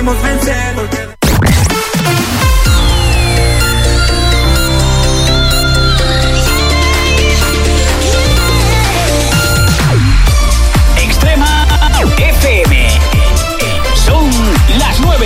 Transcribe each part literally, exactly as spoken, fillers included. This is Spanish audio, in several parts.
podemos vencer. Porque... Extrema F M. Son las nueve.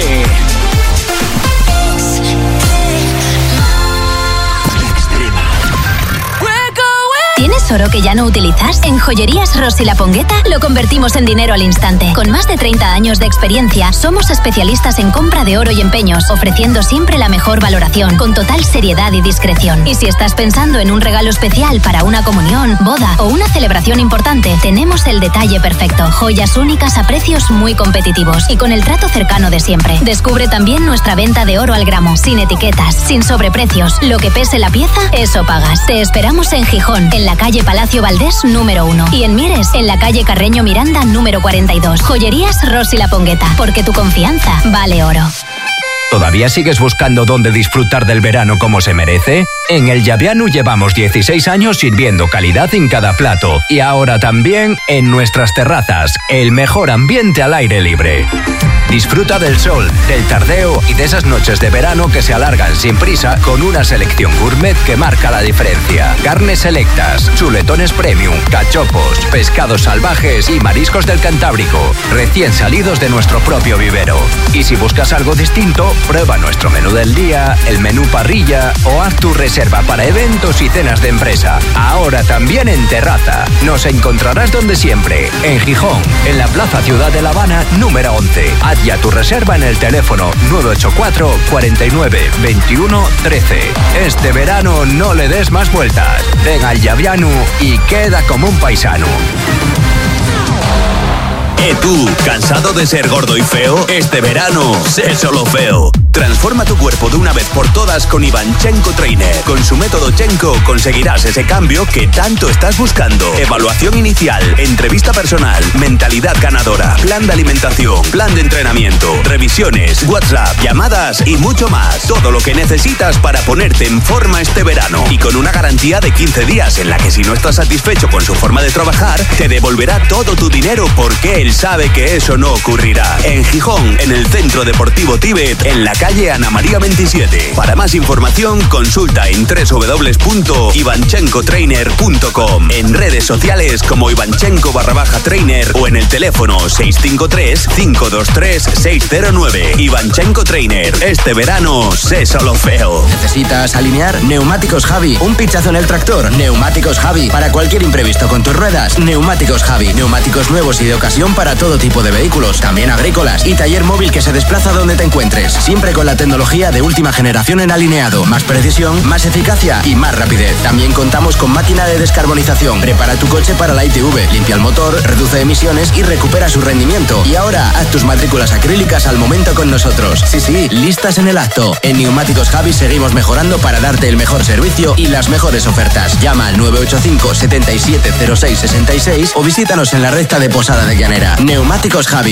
¿Tienes oro que ya no utilizas? En Joyerías Ros y La Pongueta lo convertimos en dinero al instante. Con más de treinta años de experiencia, somos especialistas en compra de oro y empeños, ofreciendo siempre la mejor valoración, con total seriedad y discreción. Y si estás pensando en un regalo especial para una comunión, boda o una celebración importante, tenemos el detalle perfecto. Joyas únicas a precios muy competitivos y con el trato cercano de siempre. Descubre también nuestra venta de oro al gramo, sin etiquetas, sin sobreprecios. Lo que pese la pieza, eso pagas. Te esperamos en Gijón, en la calle Palacio Valdés número uno, y en Mieres, en la calle Carreño Miranda número cuarenta y dos. Joyerías Ros y La Pongueta, porque tu confianza vale oro. ¿Todavía sigues buscando dónde disfrutar del verano como se merece? En el Llavianu llevamos dieciséis años sirviendo calidad en cada plato, y ahora también en nuestras terrazas, el mejor ambiente al aire libre. Disfruta del sol, del tardeo y de esas noches de verano que se alargan sin prisa con una selección gourmet que marca la diferencia. Carnes selectas, chuletones premium, cachopos, pescados salvajes y mariscos del Cantábrico, recién salidos de nuestro propio vivero. Y si buscas algo distinto, prueba nuestro menú del día, el menú parrilla o haz tu reserva para eventos y cenas de empresa. Ahora también en terraza. Nos encontrarás donde siempre, en Gijón, en la Plaza Ciudad de La Habana número once. Haz ya tu reserva en el teléfono nueve ocho cuatro, cuarenta y nueve, veintiuno, trece. Este verano no le des más vueltas. Ven al Llavianu y queda como un paisano. ¿Eh tú, cansado de ser gordo y feo? Este verano, sé solo feo. Transforma tu cuerpo de una vez por todas con Ivanchenko Trainer. Con su método Chenko conseguirás ese cambio que tanto estás buscando. Evaluación inicial, entrevista personal, mentalidad ganadora, plan de alimentación, plan de entrenamiento, revisiones, WhatsApp, llamadas y mucho más. Todo lo que necesitas para ponerte en forma este verano. Y con una garantía de quince días en la que si no estás satisfecho con su forma de trabajar, te devolverá todo tu dinero porque él sabe que eso no ocurrirá. En Gijón, en el Centro Deportivo Tíbet, en la calle Ana María veintisiete. Para más información, consulta en doble u doble u doble u punto ivanchenko trainer punto com, en redes sociales como Ivanchenko barra baja trainer o en el teléfono seis cinco tres, cinco dos tres, seis cero nueve. Ivanchenko Trainer. Este verano, sé solo feo. ¿Necesitas alinear? Neumáticos Javi. ¿Un pinchazo en el tractor? Neumáticos Javi. Para cualquier imprevisto con tus ruedas, Neumáticos Javi. Neumáticos nuevos y de ocasión para todo tipo de vehículos, también agrícolas, y taller móvil que se desplaza donde te encuentres, siempre con la tecnología de última generación en alineado, más precisión, más eficacia y más rapidez. También contamos con máquina de descarbonización. Prepara tu coche para la I T V, limpia el motor, reduce emisiones y recupera su rendimiento. Y ahora, haz tus matrículas acrílicas al momento con nosotros. Sí, sí, listas en el acto. En Neumáticos Javi seguimos mejorando para darte el mejor servicio y las mejores ofertas. Llama al nueve ocho cinco, siete siete cero seis seis seis o visítanos en la recta de Posada de Llanera. Neumáticos Javi.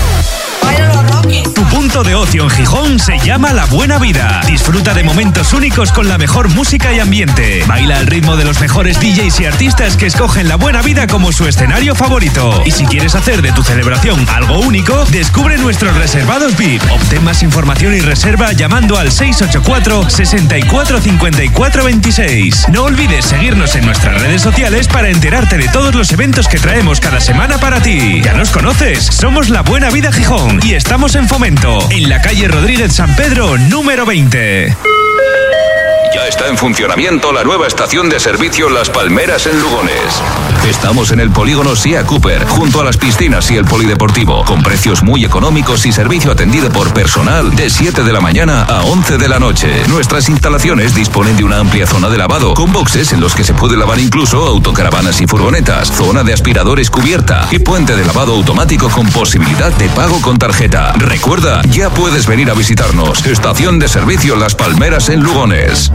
Tu punto de ocio en Gijón se llama La Buena Vida. Disfruta de momentos únicos con la mejor música y ambiente. Baila al ritmo de los mejores D Js y artistas que escogen La Buena Vida como su escenario favorito. Y si quieres hacer de tu celebración algo único, descubre nuestros reservados V I P. Obtén más información y reserva llamando al seis ocho cuatro, seis cuatro, cinco cuatro dos seis. No olvides seguirnos en nuestras redes sociales para enterarte de todos los eventos que traemos cada semana para ti. Ya nos conoces, somos La Buena Vida Gijón y estamos en Fomento, en la calle Rodríguez San Pedro, número veinte. Ya está en funcionamiento la nueva estación de servicio Las Palmeras en Lugones. Estamos en el polígono Sia Cooper, junto a las piscinas y el polideportivo, con precios muy económicos y servicio atendido por personal de siete de la mañana a once de la noche. Nuestras instalaciones disponen de una amplia zona de lavado, con boxes en los que se puede lavar incluso autocaravanas y furgonetas, zona de aspiradores cubierta y puente de lavado automático con posibilidad de pago con tarjeta. Recuerda, ya puedes venir a visitarnos. Estación de servicio Las Palmeras en Lugones.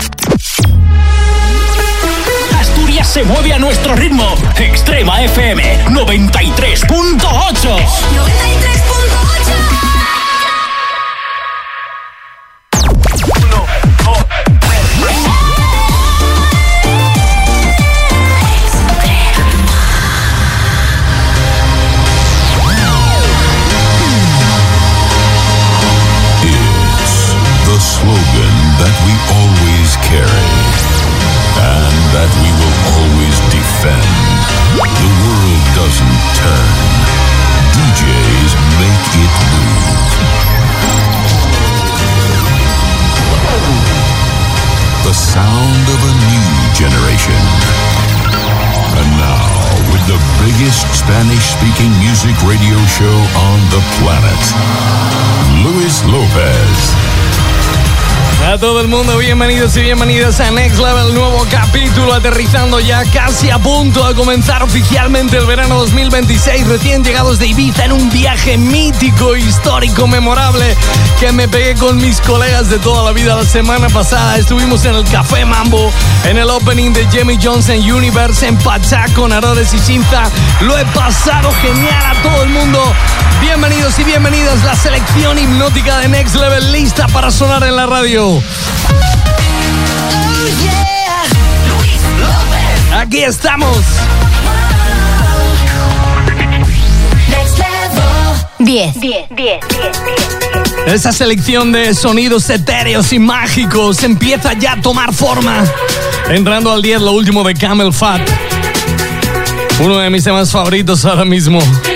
Asturias se mueve a nuestro ritmo. Extrema F M noventa y tres punto ocho. noventa y tres punto ocho. best Spanish-speaking music radio show on the planet. Luis López. A todo el mundo, bienvenidos y bienvenidas a Next Level, nuevo capítulo, aterrizando ya casi a punto de comenzar oficialmente el verano dos mil veintiséis, recién llegados de Ibiza en un viaje mítico, histórico, memorable, que me pegué con mis colegas de toda la vida. La semana pasada estuvimos en el Café Mambo, en el opening de Jamie Jones en Universe, en Pachá con Arodes y Cinza. Lo he pasado genial a todo el mundo. Bienvenidos y bienvenidas, la selección hipnótica de Next Level lista para sonar en la radio. Aquí estamos. diez. Esa selección de sonidos etéreos y mágicos empieza ya a tomar forma. Entrando al diez, lo último de Camel Fat. Uno de mis temas favoritos ahora mismo.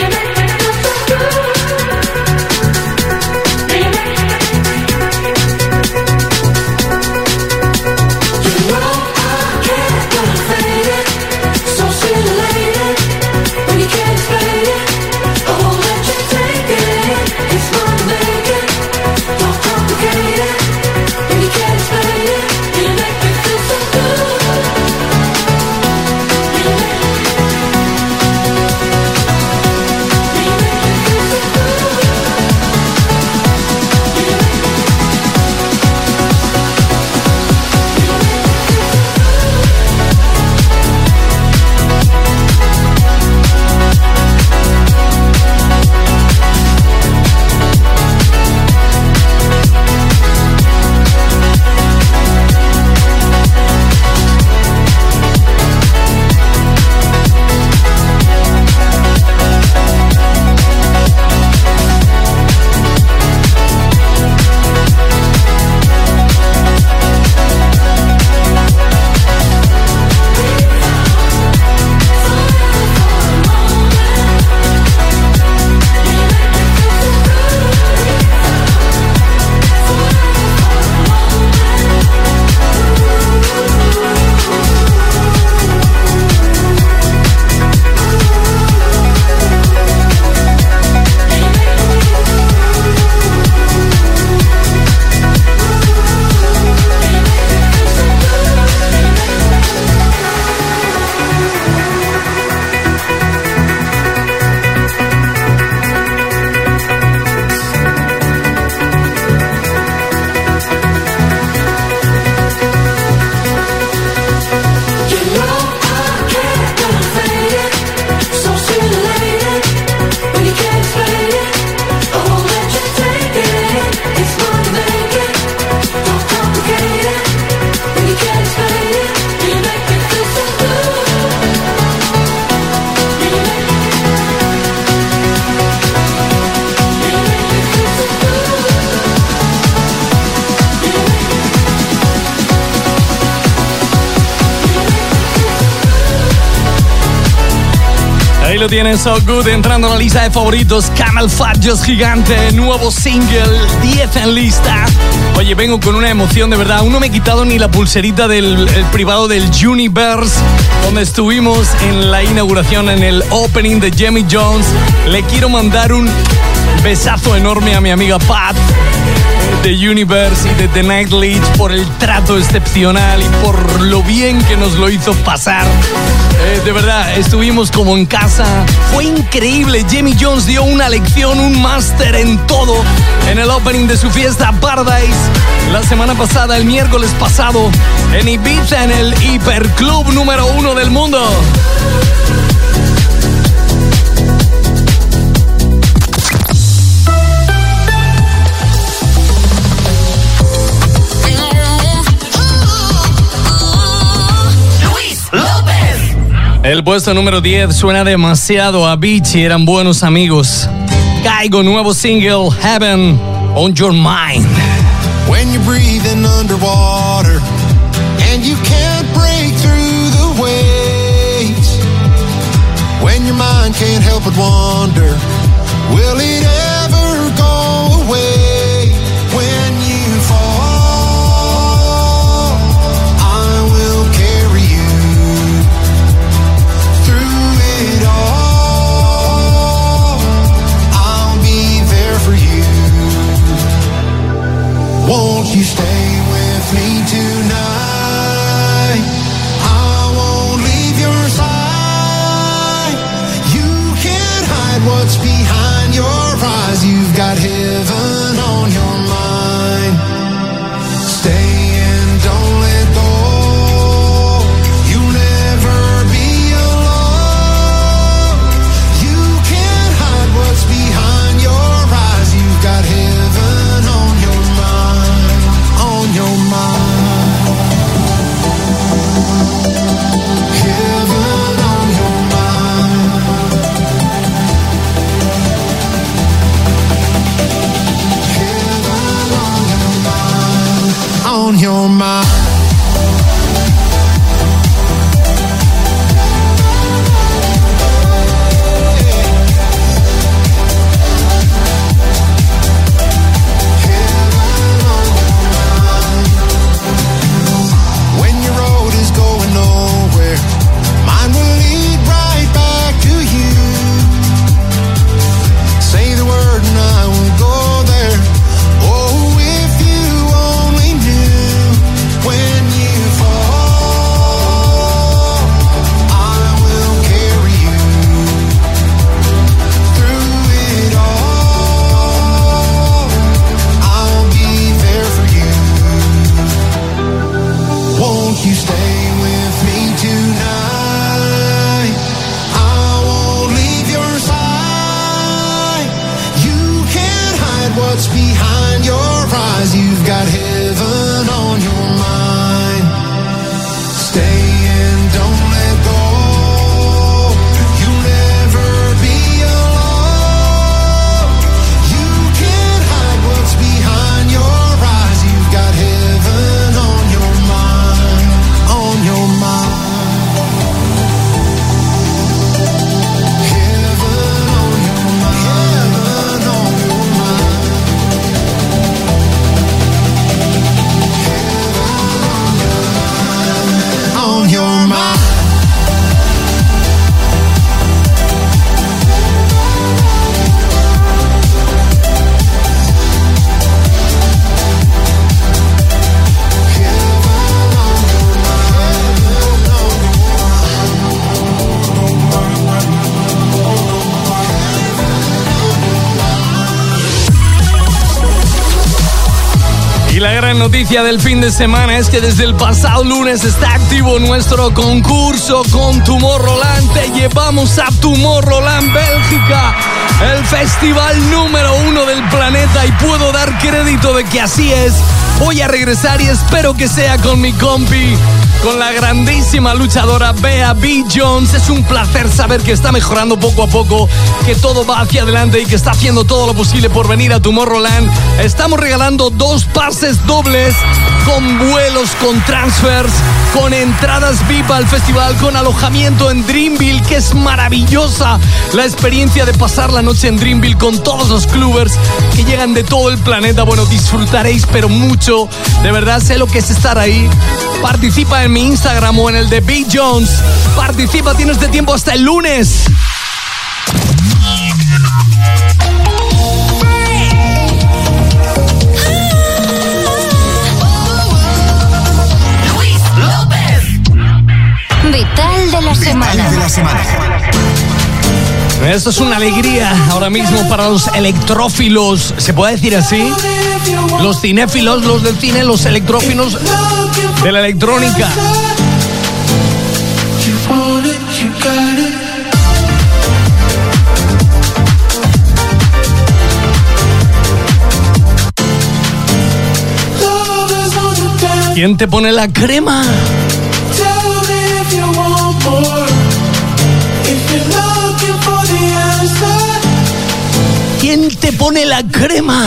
Ahí lo tienen, So Good, entrando en la lista de favoritos. Camel Fat, Just Gigante, nuevo single, diez en lista. Oye, vengo con una emoción, de verdad. Aún no me he quitado ni la pulserita del el privado del Universe, donde estuvimos en la inauguración, en el opening de Jamie Jones. Le quiero mandar un besazo enorme a mi amiga Pat de Universe y de The Night Leech por el trato excepcional y por lo bien que nos lo hizo pasar. Eh, de verdad, estuvimos como en casa. Fue increíble. Jamie Jones dio una lección, un máster en todo en el opening de su fiesta Paradise la semana pasada, el miércoles pasado, en Ibiza, en el Hiperclub número uno del mundo. El puesto número diez suena demasiado a Avicii, eran buenos amigos. Caigo, nuevo single, Heaven on Your Mind. When you're breathing underwater and you can't break through the waves, when your mind can't help but wonder, will it ever go away? When you fall, I will carry you through it all. stay with me tonight? I won't leave your side. You can't hide what's behind your eyes. You've got heaven on your mind. Stay and don't let go. You'll never be alone. You can't hide what's behind your eyes. You've got heaven on your mind, on your mind. Heaven on your mind. Heaven on your mind, on your mind. When your road is going nowhere, mine will lead right back to you. Say the word and I will go there. Oh, if you only knew when you fall, I will carry you through it all. I'll be there for you. Won't you stay with me tonight? I won't leave your side. You can't hide what's behind your eyes. You've got heaven on your mind. Stay and don't let go. You'll never be alone. You can't hide what's behind your eyes. You've got heaven on your mind, on your mind. Heaven on your mind, heaven on your mind. Heaven on your mind. Y la gran noticia del fin de semana es que desde el pasado lunes está activo nuestro concurso con Tomorrowland. Te llevamos a Tomorrowland, Bélgica, el festival número uno del planeta, y puedo dar crédito de que así es. Voy a regresar y espero que sea con mi compi, con la grandísima luchadora Bea B. Jones. Es un placer saber que está mejorando poco a poco, que todo va hacia adelante y que está haciendo todo lo posible por venir a Tomorrowland. Estamos regalando dos pases dobles con vuelos, con transfers, con entradas V I P al festival, con alojamiento en Dreamville, que es maravillosa la experiencia de pasar la noche en Dreamville con todos los clubbers que llegan de todo el planeta. Bueno, disfrutaréis pero mucho. De verdad, sé lo que es estar ahí. Participa en mi Instagram o en el de B. Jones. Participa, tienes de tiempo hasta el lunes. Luis López. Vital de la semana. De la semana. Esto es una alegría ahora mismo para los electrófilos, ¿se puede decir así? Los cinéfilos, los del cine, los electrófilos de la electrónica. ¿Quién te pone la crema? ¿Quién te pone la crema?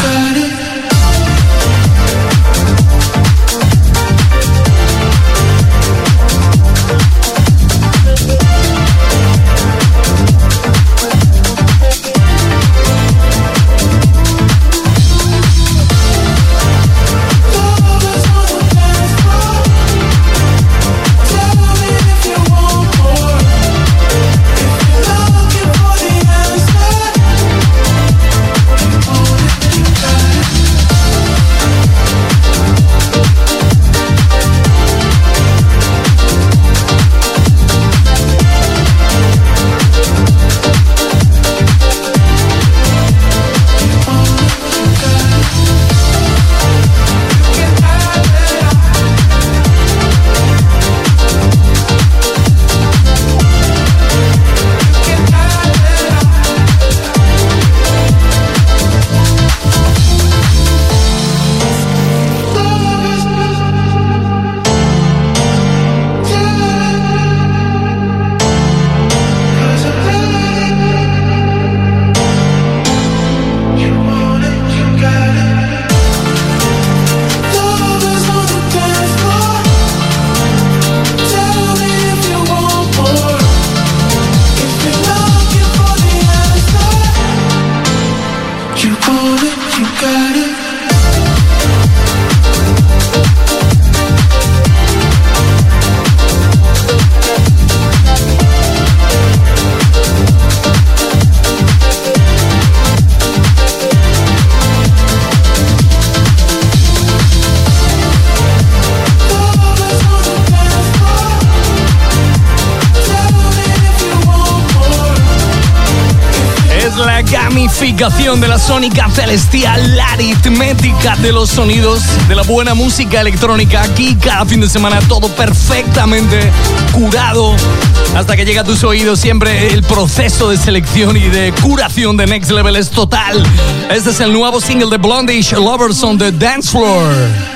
Gamificación de la sónica celestial, la aritmética de los sonidos de la buena música electrónica. Aquí cada fin de semana todo perfectamente curado hasta que llega a tus oídos. Siempre el proceso de selección y de curación de Next Level es total. Este es el nuevo single de Blondish, Lovers on the Dance Floor.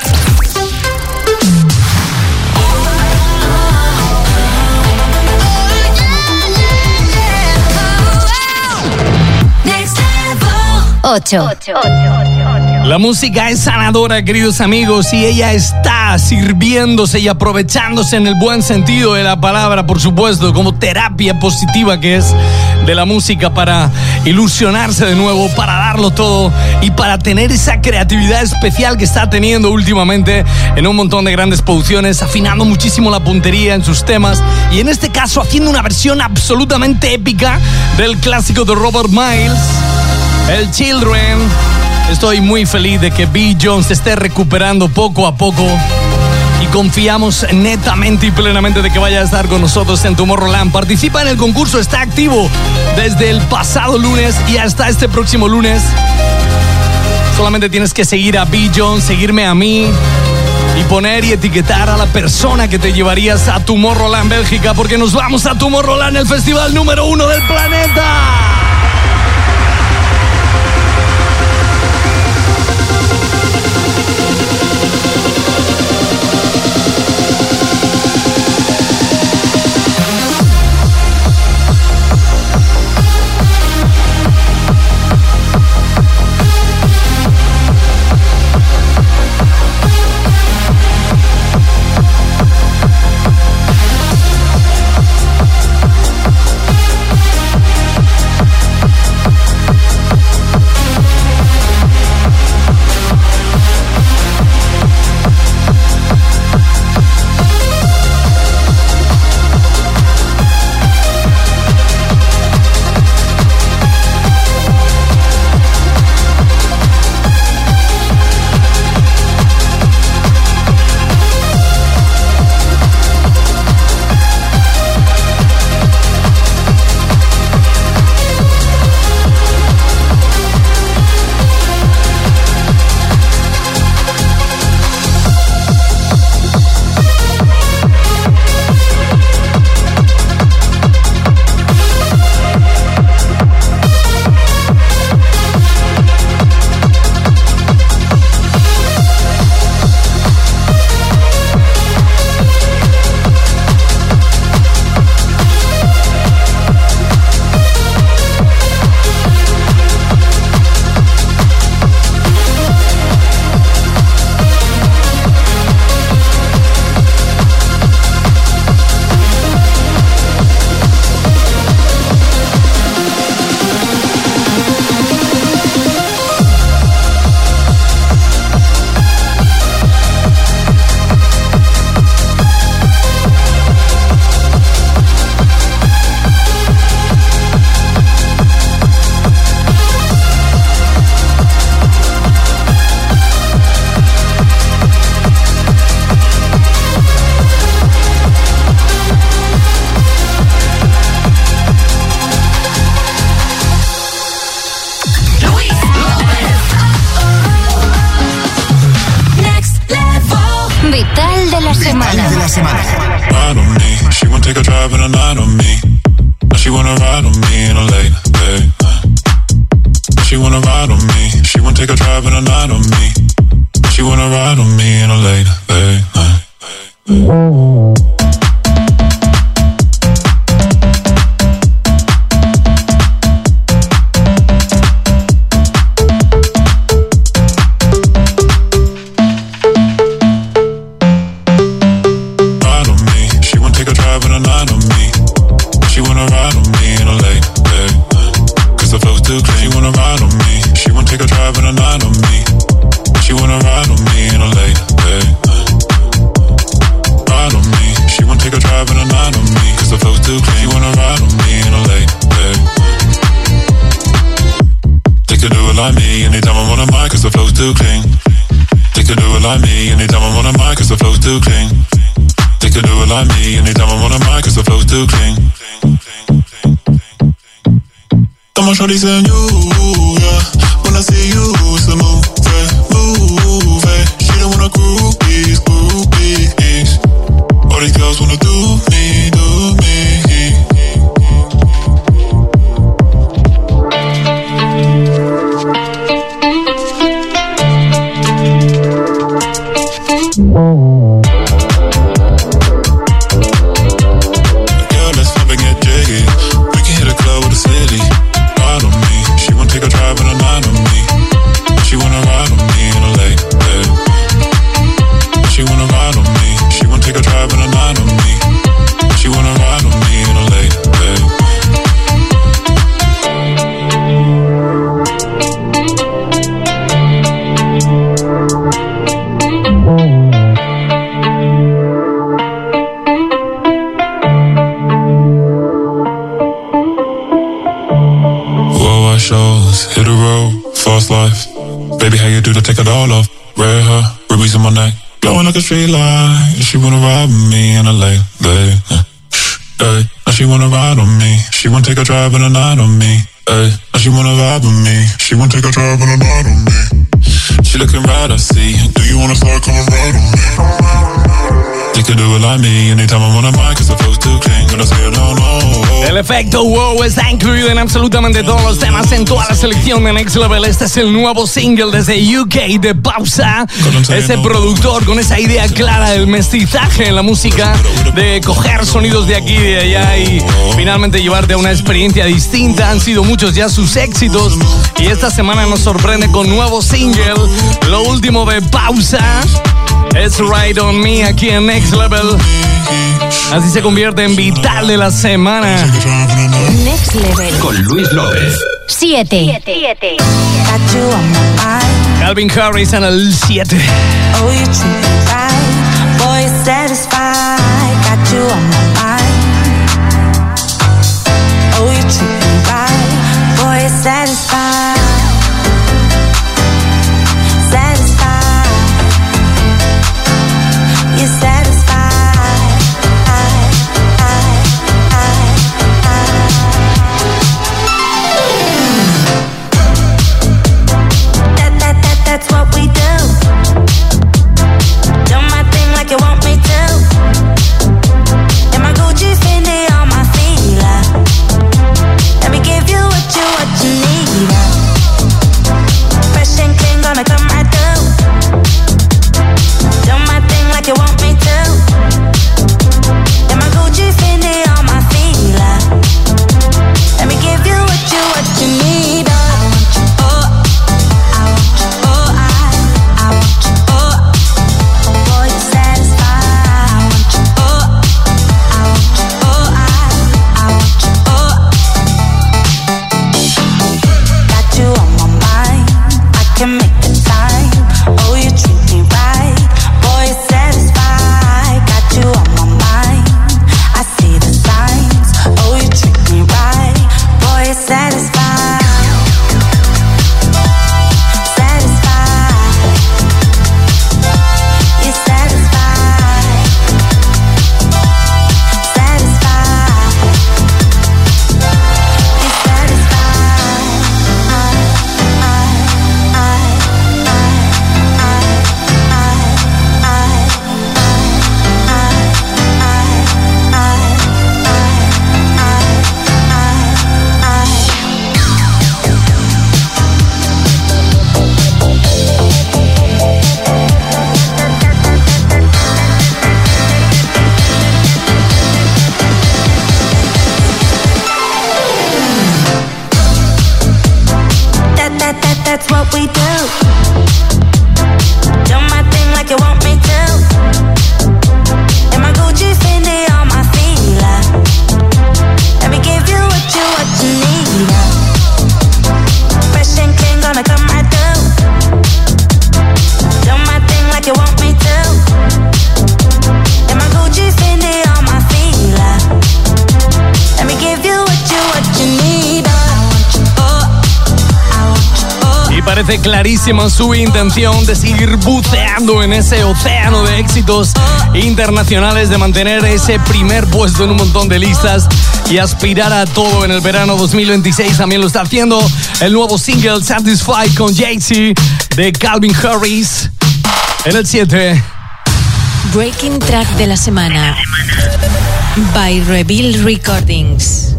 ocho. La música es sanadora, queridos amigos, y ella está sirviéndose y aprovechándose en el buen sentido de la palabra, por supuesto, como terapia positiva que es de la música, para ilusionarse de nuevo, para darlo todo y para tener esa creatividad especial que está teniendo últimamente en un montón de grandes producciones, afinando muchísimo la puntería en sus temas y en este caso haciendo una versión absolutamente épica del clásico de Robert Miles, el Children. Estoy muy feliz de que B. Jones se esté recuperando poco a poco y confiamos netamente y plenamente de que vaya a estar con nosotros en Tomorrowland. Participa en el concurso, está activo desde el pasado lunes y hasta este próximo lunes. Solamente tienes que seguir a B. Jones, seguirme a mí y poner y etiquetar a la persona que te llevarías a Tomorrowland Bélgica, porque nos vamos a Tomorrowland, el festival número uno del planeta. She wanna ride on me. She wanna take a drive in a a night on me. She wanna ride on me in a late, late. Ride on me. She wanna take a drive in a night on me. Cause the flow's too clean. She wanna ride on me in a late, late. They could do it like me anytime I'm on a mic. Cause the flow's too clean. They could do it like me anytime I'm on a mic. Cause the flow's too clean. They could do it like me anytime I'm on a mic. Cause the flow's too clean. Come on, shorty, saying you, yeah. When I see you, it's a move, move, she don't wanna groupies, groupies. All these girls wanna do me, do me. Girl, let's flip and get jiggy. We can hit a club with a city. Ride on me. She wanna take a drive in a night on me. She wanna ride on me in a late, late. She wanna ride on me. She wanna take a drive in a night on me. She wanna ride on me in a late, late. Worldwide shows, hit a road, fast life. Baby, how you do to take it all off? Red hair, rubies in my neck, glowing like a street light. She wanna ride with me in a late, late. Hey, now she wanna ride on me. She wanna take a drive in a night on me. Hey, now she wanna ride with me. She wanna take a drive in a night on me. She looking right, I see. Do you wanna start coming right on me? They could do it like me anytime I'm on a mic. Cause the flow's too clean. When I say no, no. El efecto wow está incluido en absolutamente todos los temas, en toda la selección de Next Level. Este es el nuevo single desde U K de Pausa. Ese productor con esa idea clara del mestizaje en la música, de coger sonidos de aquí y de allá y finalmente llevarte a una experiencia distinta. Han sido muchos ya sus éxitos y esta semana nos sorprende con nuevo single. Lo último de Pausa, It's Right On Me, aquí en Next Level. Así se convierte en vital de la semana. Next Level con Luis López. siete. Calvin Harris en el siete. Oh, you treat me right, boy, satisfied. Got you on my mind. Oh, you treat me right, boy, satisfied. Satisfied. You're satisfied. That's what we do. Do my thing like you want me to. And my Gucci Fendi on my feet. Let me give you what you what you need. Fresh and clean, gonna come right through. Do my thing like you want me to. And my Gucci Fendi on my feet. Let me give you what you what you need. That's what we do. Do my thing like you want me to. And my Gucci Fendi on my feet. Let me give you what you what you need. Fresh and clean, gonna come right through. y parece clarísima su intención de seguir buceando en ese océano de éxitos internacionales, de mantener ese primer puesto en un montón de listas y aspirar a todo en el verano dos mil veintiséis. También lo está haciendo el nuevo single Satisfied con Jay-Z de Calvin Harris en el siete. Breaking Track de la semana by Reveal Recordings.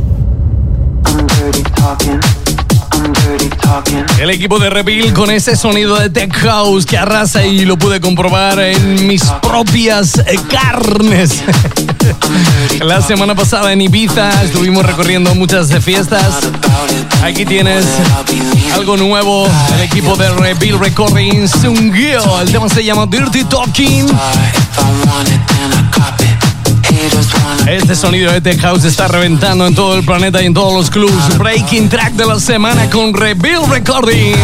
El equipo de Reveal con ese sonido de Tech House que arrasa, y lo pude comprobar en mis propias carnes. La semana pasada en Ibiza estuvimos recorriendo muchas fiestas. Aquí tienes algo nuevo, el equipo de Reveal Recordings, un guío. El tema se llama Dirty Talking. Este sonido de Tech House está reventando en todo el planeta y en todos los clubs. Breaking Track de la semana con Reveal Recordings.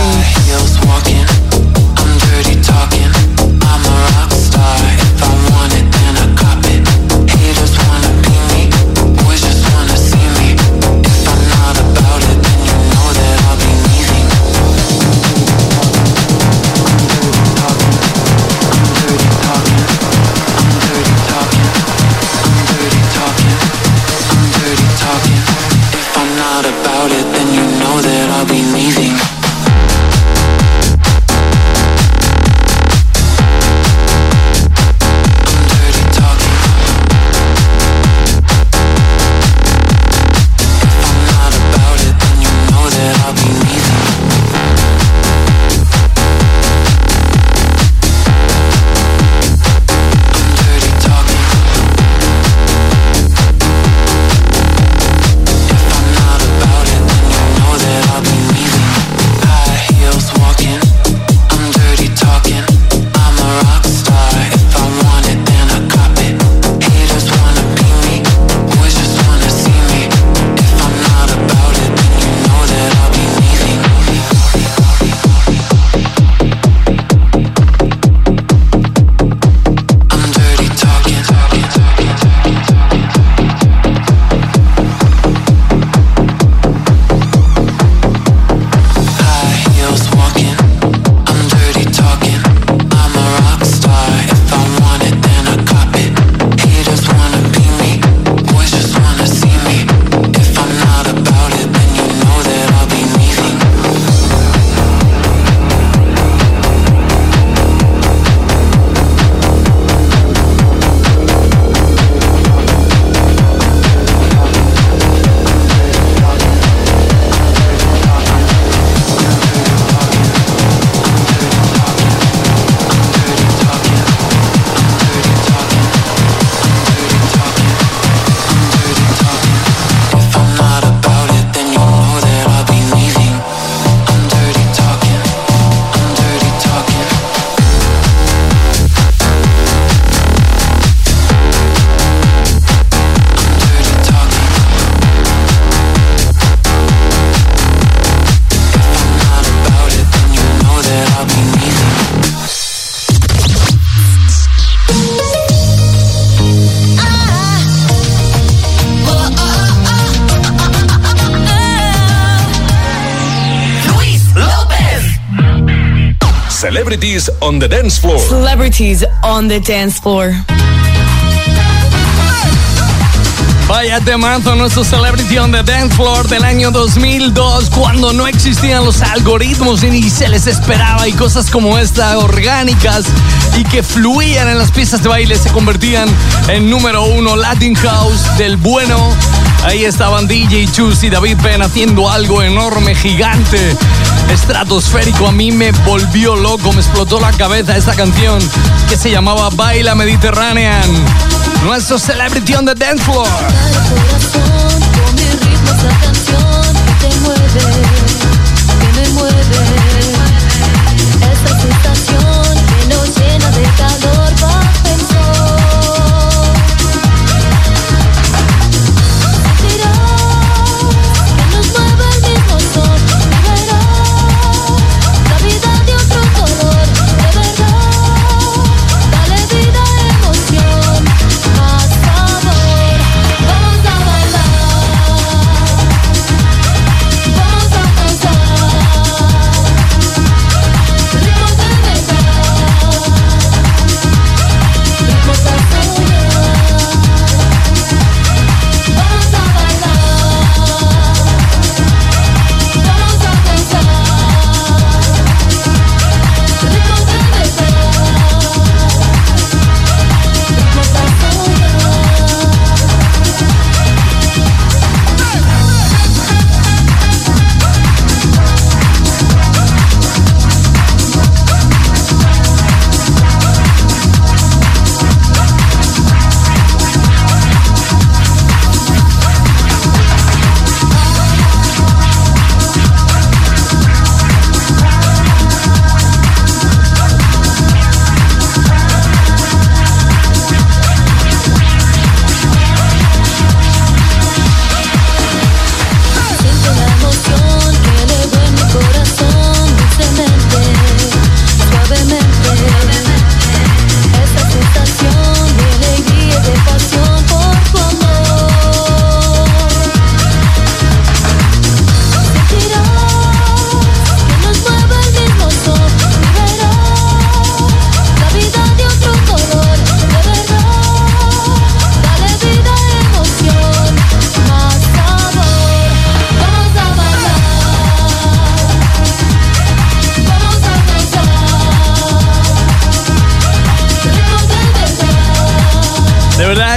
Celebrities on the dance floor. Celebrities on the dance floor. Vaya temazo, nuestro Celebrity on the Dance Floor del año dos mil dos, cuando no existían los algoritmos y ni se les esperaba, y cosas como esta, orgánicas y que fluían en las pistas de baile, se convertían en número uno. Latin House del bueno. Ahí estaban D J Chus y David Penn haciendo algo enorme, gigante, estratosférico. A mí me volvió loco, me explotó la cabeza esta canción que se llamaba Baila Mediterranean. Nuestro Celebrity on the Dance Floor. Corazón, con mi ritmo, esa canción que te mueve, que me mueve. Esa sensación que nos llena de calor bajo el sol. Sentirás que nos mueve el mismo sol. Y verás la vida de otro color. De verdad, dale vida, emoción, más sabor. Vamos a bailar, vamos a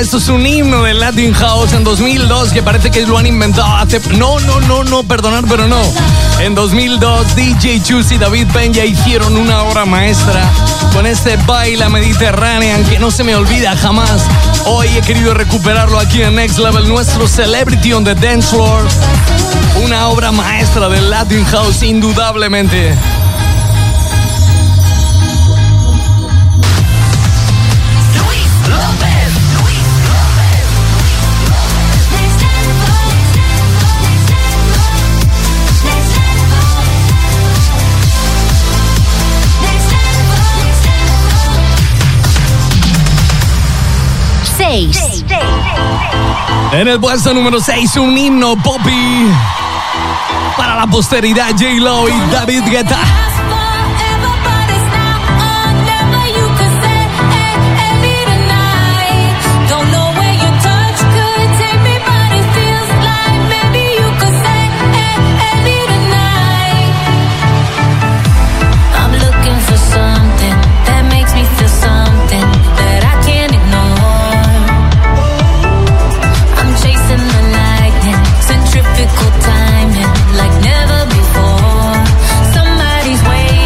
esto es un himno del Latin House en dos mil dos que parece que lo han inventado hace... No, no, no, no, perdonar, pero no. En dos mil dos, D J Chus y David Peña hicieron una obra maestra con este Baila Mediterránea que no se me olvida jamás. Hoy he querido recuperarlo aquí en Next Level, nuestro Celebrity on the Dance Floor. Una obra maestra del Latin House, indudablemente. seis. En el puesto número seis, un himno poppy para la posteridad, J-Lo y David Guetta. Like never before. Somebody's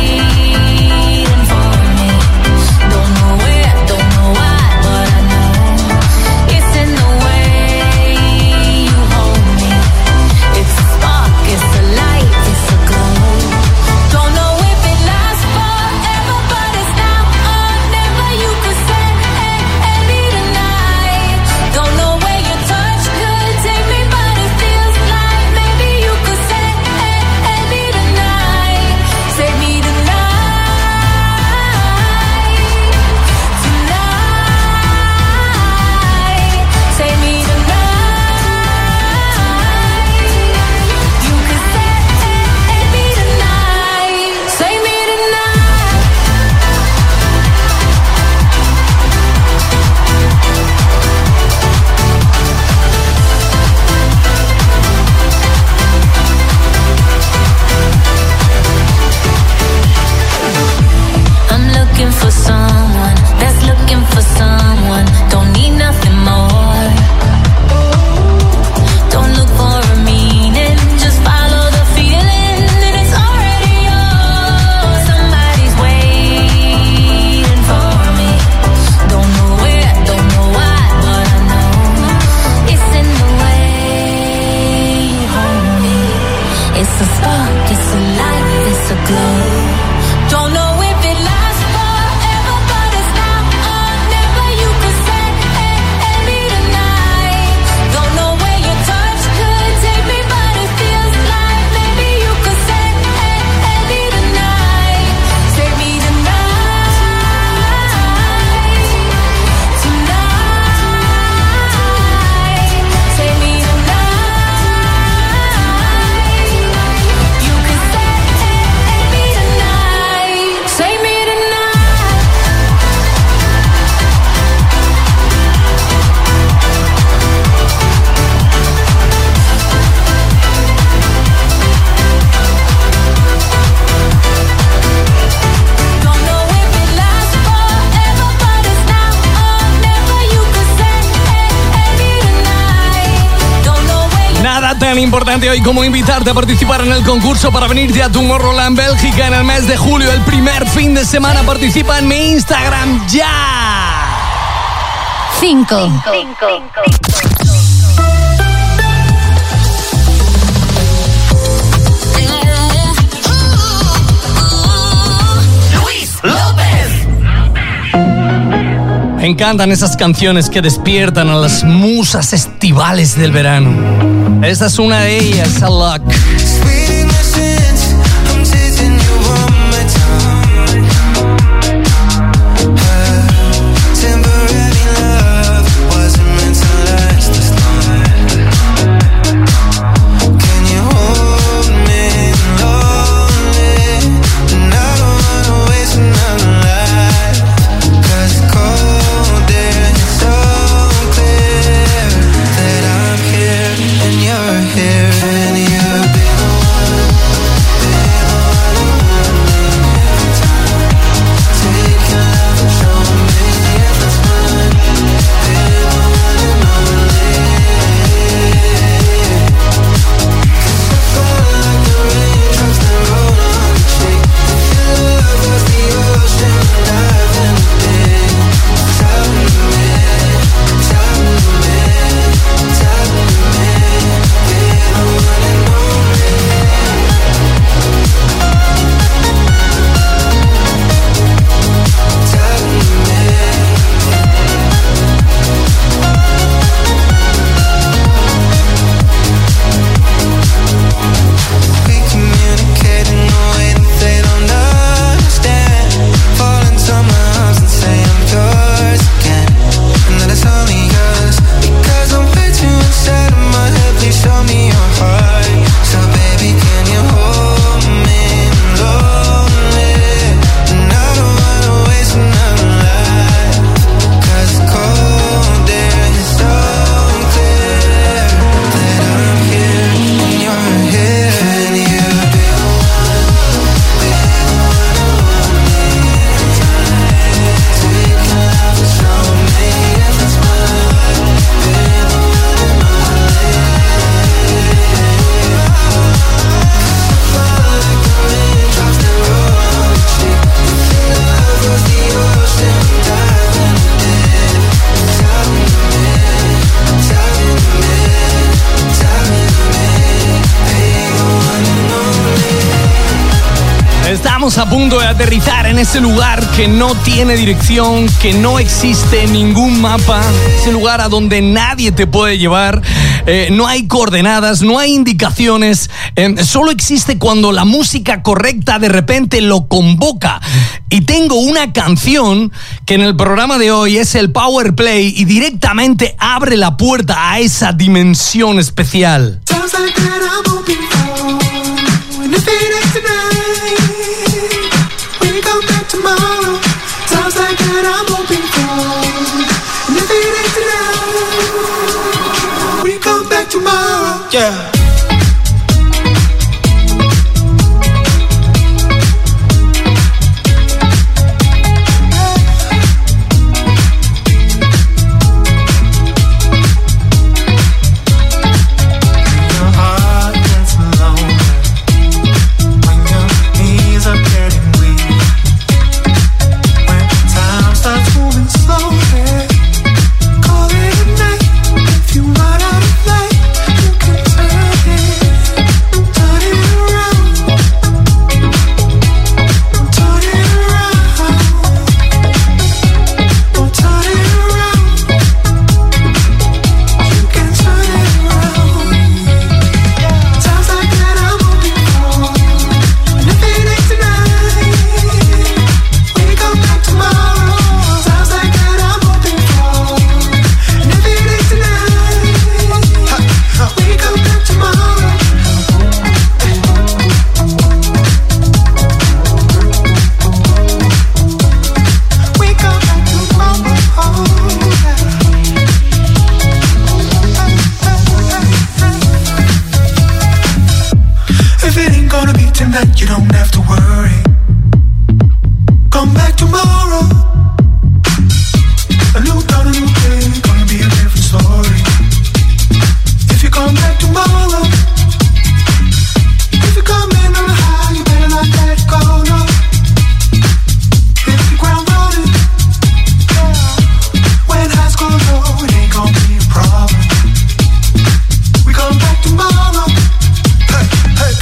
tan importante hoy como invitarte a participar en el concurso para venirte a Tomorrowland, Bélgica, en el mes de julio, el primer fin de semana. Participa en mi Instagram ya. Cinco. Me encantan esas canciones que despiertan a las musas estivales del verano. Esta es una de ellas, A Luck. Here and you're Estamos a punto de aterrizar en ese lugar que no tiene dirección, que no existe ningún mapa, ese lugar a donde nadie te puede llevar, eh, no hay coordenadas, no hay indicaciones, eh, solo existe cuando la música correcta de repente lo convoca. Y tengo una canción que en el programa de hoy es el Power Play y directamente abre la puerta a esa dimensión especial. Tomorrow, sounds like that I'm hoping for. And if it ain't tonight, we come back tomorrow. Yeah. You don't have to worry. Come back tomorrow. A new dawn, a new day, gonna be a different story. If you come back tomorrow, if you come in on a high, you better not let it go, no. Hit the ground running. When highs go low, it ain't gonna be a problem. We come back tomorrow. Hey, hey.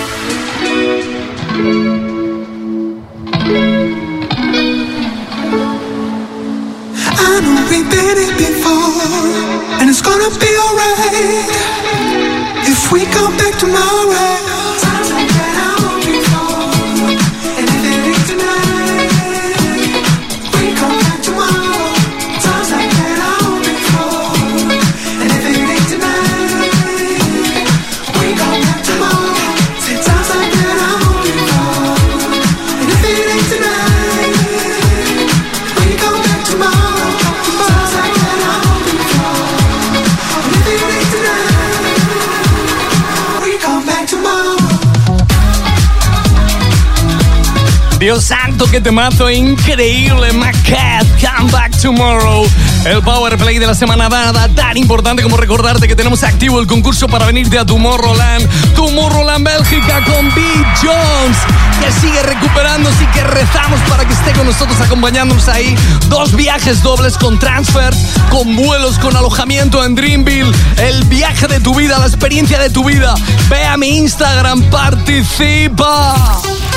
I know we've been here before, and it's gonna be alright if we come back tomorrow. Times like that I'm hoping for, and if it ain't tonight, we come back tomorrow. Times like that I'm hoping for, and if it ain't tonight, we come back tomorrow. Say times like that I'm hoping for, and if it ain't tonight, we come back tomorrow. Dios santo, qué temazo increíble. Macat, Come Back Tomorrow. El Power Play de la semana dada. Tan importante como recordarte que tenemos activo el concurso para venirte a Tomorrowland. Tomorrowland Bélgica con B. Jones, que sigue recuperándose y que rezamos para que esté con nosotros acompañándonos ahí. Dos viajes dobles con transfers, con vuelos, con alojamiento en Dreamville. El viaje de tu vida, la experiencia de tu vida. Ve a mi Instagram, participa.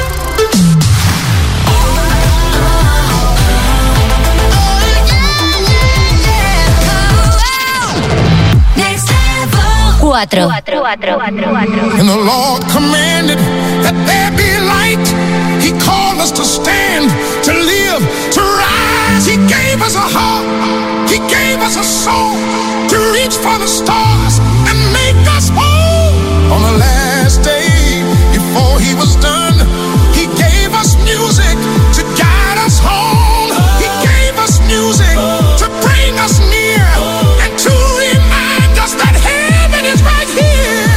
Cuatro. And the Lord commanded that there be light. He called us to stand, to live, to rise. He gave us a heart. He gave us a soul to reach for the stars and make us whole. On the last day, before he was done, he gave us music to guide us home. He gave us music to bring us near and to remind us that heaven is right here.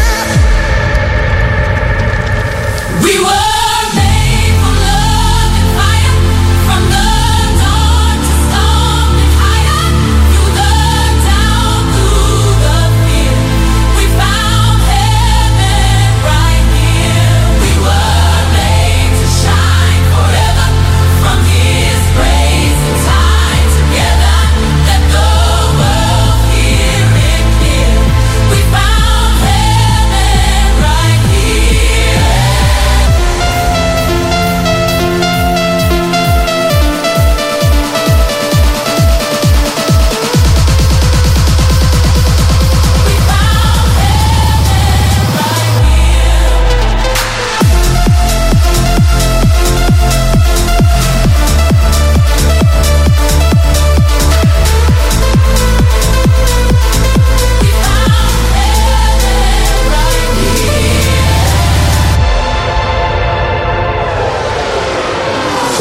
We were made for love and fire, from the dawn to storm and higher, through the down, through the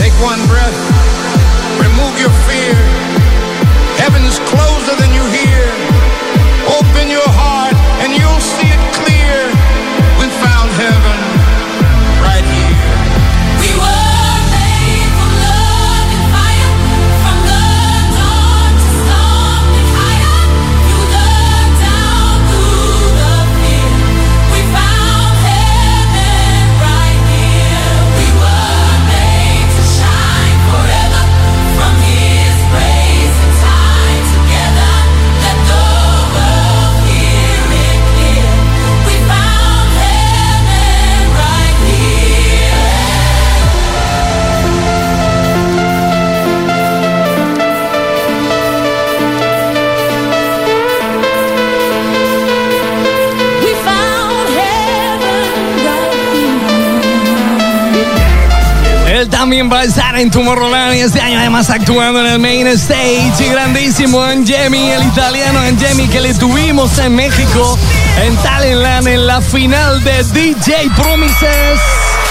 Take one breath. Remove your fear. Heaven is closer than you hear. Open your heart and you'll see it clear. We found heaven right here. We were made for love and fire. From the dawn to something higher. Through the down, through the fear. We found heaven right here. We were made to shine forever. From His grace and time together. Let the world hear it clear. We found heaven right here. We found heaven right here. Él también va a estar en Tomorrowland y este año además actuando en el main stage. Y grandísimo Angemi, el italiano Angemi que le tuvimos en México en Talentland en la final de D J Promises.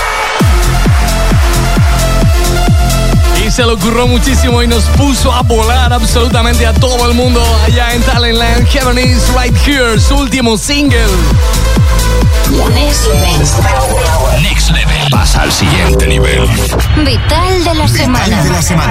Y se le ocurrió muchísimo y nos puso a volar absolutamente a todo el mundo allá en Talentland. Heaven is Right Here, su último single. Next Level. Next Level. Pasa al siguiente nivel. Vital de la semana. de la semana.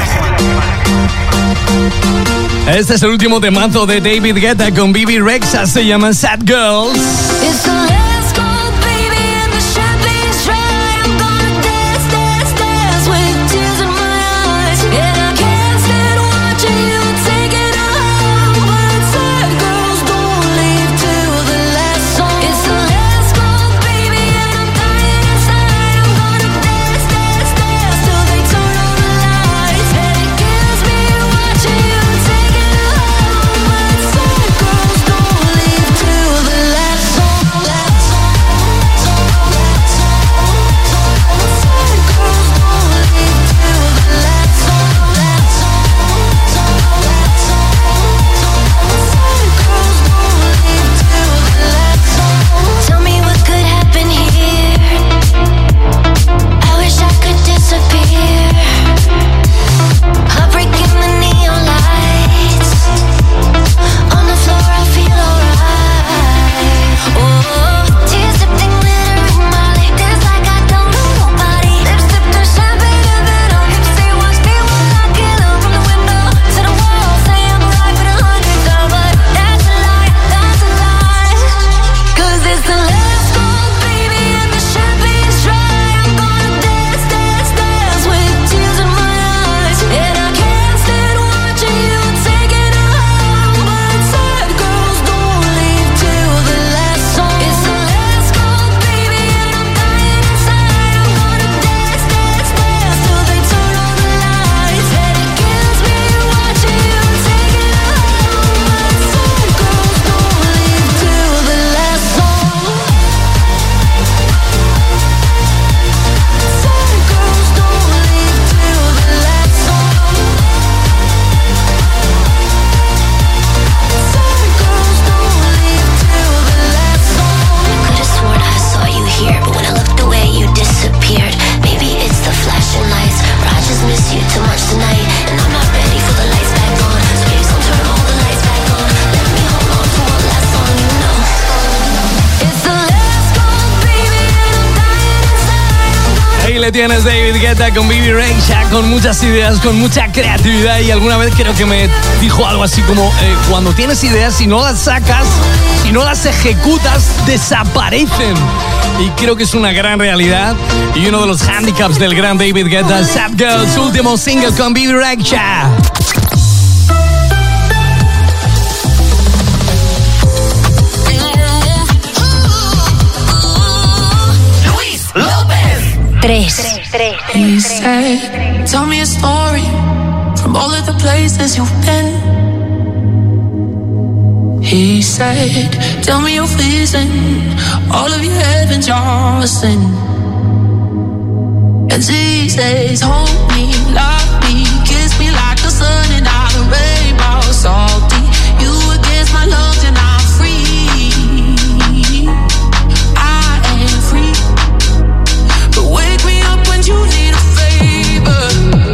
Este es el último temazo de David Guetta con Bibi Rexha, se llama Sad Girls. It's the last call, baby, and the champagne's dry. I'm gonna dance, dance, dance with tears in my eyes. And I can't stand watching you take it out. But sad girls don't leave till the last song. It's the last call, baby, and I'm dying inside. I'm gonna dance, dance, dance till they turn on the lights. And it kills me watching you take it out. But sad girls don't leave till the last song. Last song. Tell me what could happen here. I wish I could disappear. Heartbreak in the neon lights. On the floor I feel alright. Oh, tears dipped in glitter in my lip. Dance like I don't know nobody. Lips dipped in champagne and venom. Hips say watch me while I kill 'em. From the window to the wall, say I'm alive in a hundred thousand. But that's a lie, that's a lie. 'Cause it's the last call, baby, and the champagne's dry. I'm gonna dance, dance, dance with tears in my eyes. And I can't stand watching you take it out. But sad girls don't leave till the last song. It's the last call, baby, and I'm dying inside. I'm gonna dance, dance, dance till they turn on the lights. And it kills me watching you take it out. But sad girls don't leave till the last song. Sad girls don't leave till the last song. Sad girls don't leave till the last song. Could've sworn I saw you here, but when I looked away, you disappeared. Maybe it's the flashing lights, or I just miss you too much tonight, and I'm not ready for the lights back on. So please don't turn all the lights back on. Let me hold on to one last song, you know. It's the last call, baby, and I'm dying inside. Ahí le tienes David Guetta con Bibi Rexha, con muchas ideas, con mucha creatividad. Y alguna vez creo que me dijo algo así como eh, cuando tienes ideas, si no las sacas, si no las ejecutas, desaparecen. Y creo que es una gran realidad y uno de los handicaps del gran David Guetta. Sad Girl, su último single con Bibi Rexha. Luis López. Tres. He said, tell me a story from all of the places you've been. He said, tell me your reason, all of your heavens you're sin. And he says, hold me, love me, kiss me like the sun and all the rainbow, salty. You against my lungs and I'm free. I am free. But wake me up when you need a favor.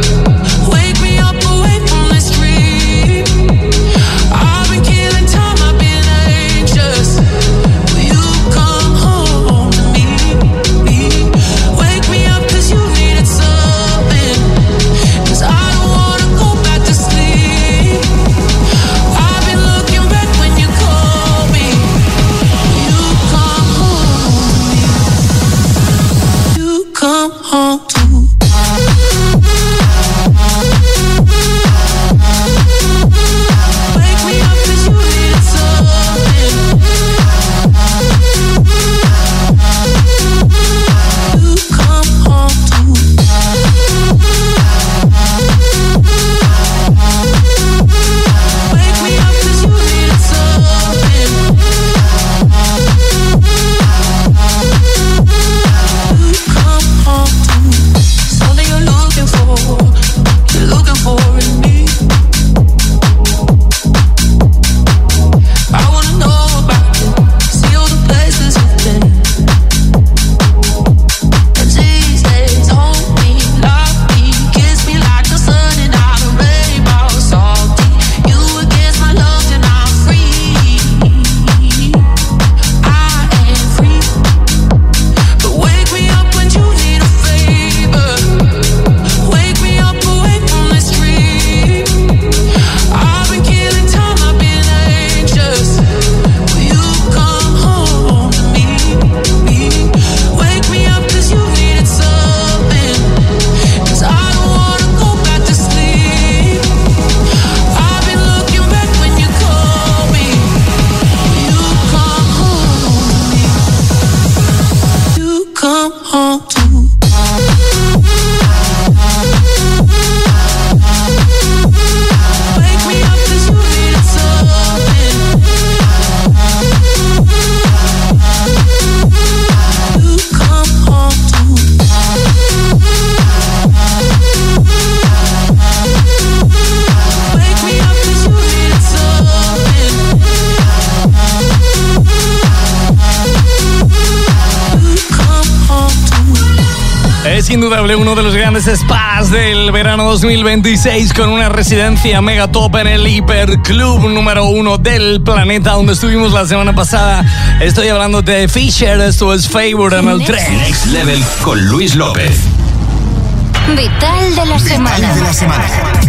indudable uno de los grandes spas del verano dos mil veintiséis, con una residencia mega top en el Hiperclub número uno del planeta, donde estuvimos la semana pasada. Estoy hablando de Fisher, esto es Favor en el tren. Next Level con Luis López. Vital de la semana. Vital de la semana.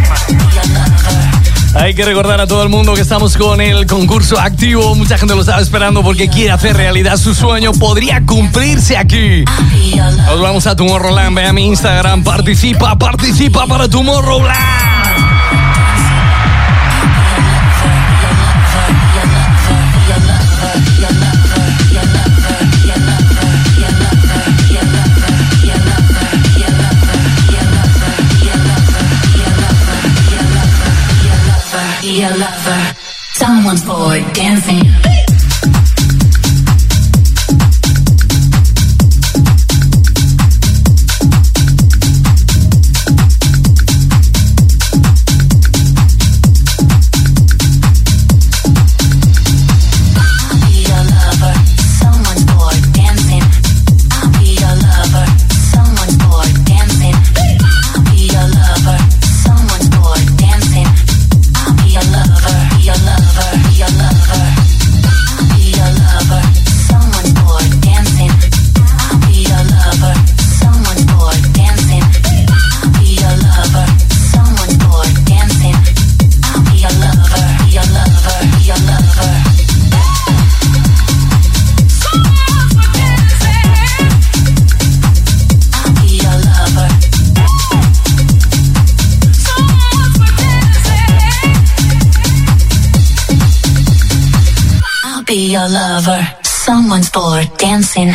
Hay que recordar a todo el mundo que estamos con el concurso activo. Mucha gente lo estaba esperando porque quiere hacer realidad su sueño. Podría cumplirse aquí. Nos vamos a Tomorrowland. Ve a mi Instagram. Participa, participa para Tomorrowland. Be a lover, someone's bored dancing. Be your lover, someone's bored dancing.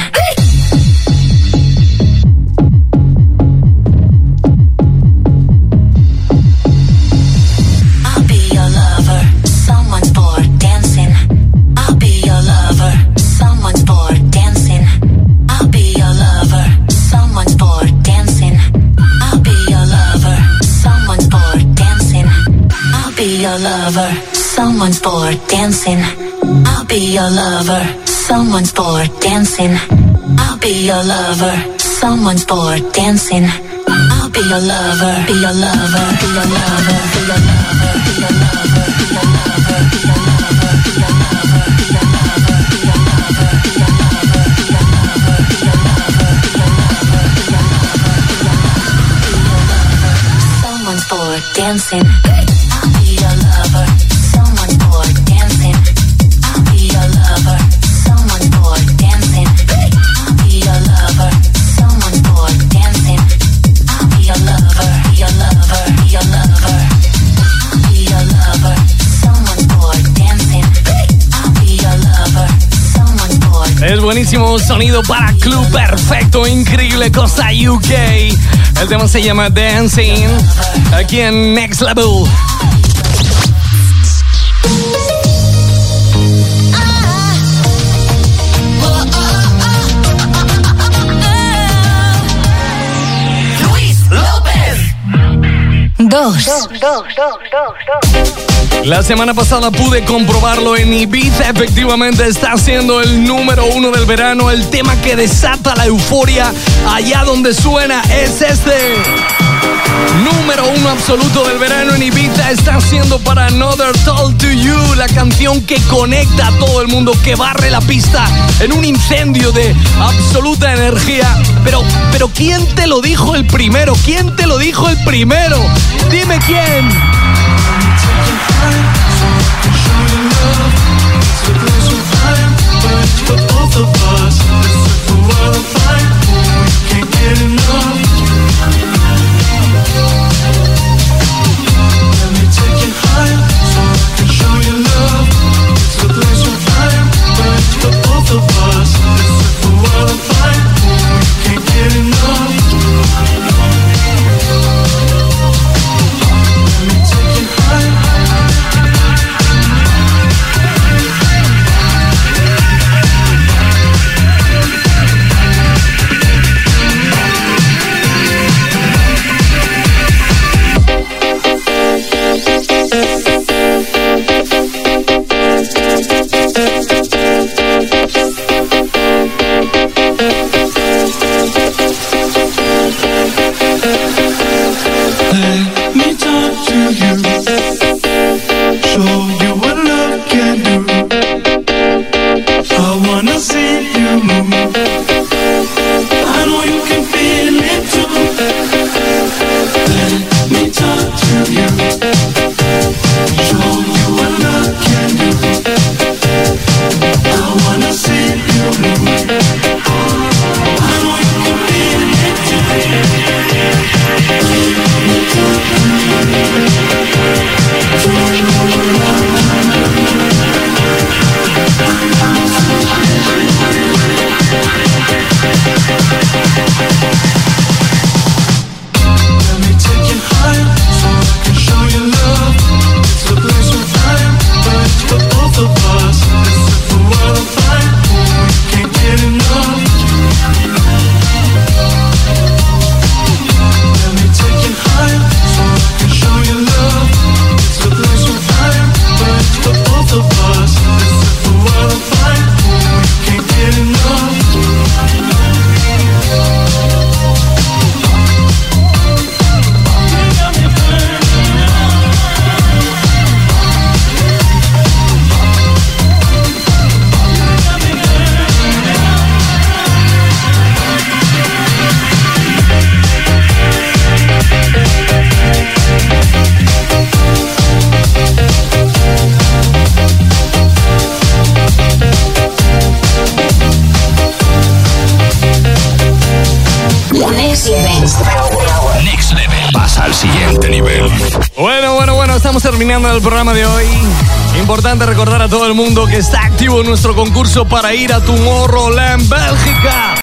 I'll be your lover, someone's bored dancing. I'll be your lover, someone's bored dancing. I'll be your lover, someone's bored dancing. I'll be your lover, someone's bored dancing. I'll be your lover, someone's bored dancing. I'll be your lover, someone's bored dancing. I'll be your lover, someone's bored dancing. I'll be your lover, be your lover, be your lover, be your lover, be your lover, be your lover, be your lover, be your lover, be your lover, be your lover, be your lover, be your lover, be your lover, be your lover, be your lover, someone's bored dancing. I'll be your lover, someone's bored dancing. I'll be your lover, someone's bored dancing. I'll be your lover, someone's bored dancing. I'll be your lover, your lover, your lover. I'll be your lover, someone's bored dancing. I'll be your lover, someone's bored. Es buenísimo sonido para Club Perfecto, increíble cosa U K. El tema se llama Dancing, aquí en Next Level. Dos. La semana pasada pude comprobarlo en Ibiza. Efectivamente está siendo el número uno del verano. El tema que desata la euforia allá donde suena es este. Número uno absoluto del verano en Ibiza está siendo para Another Toll to You, la canción que conecta a todo el mundo, que barre la pista en un incendio de absoluta energía. Pero, pero ¿quién te lo dijo el primero? ¿Quién te lo dijo el primero? Dime quién. Next Level. Pasa al siguiente nivel. Bueno, bueno, bueno, estamos terminando el programa de hoy. Importante recordar a todo el mundo que está activo nuestro concurso para ir a Tomorrowland, Bélgica.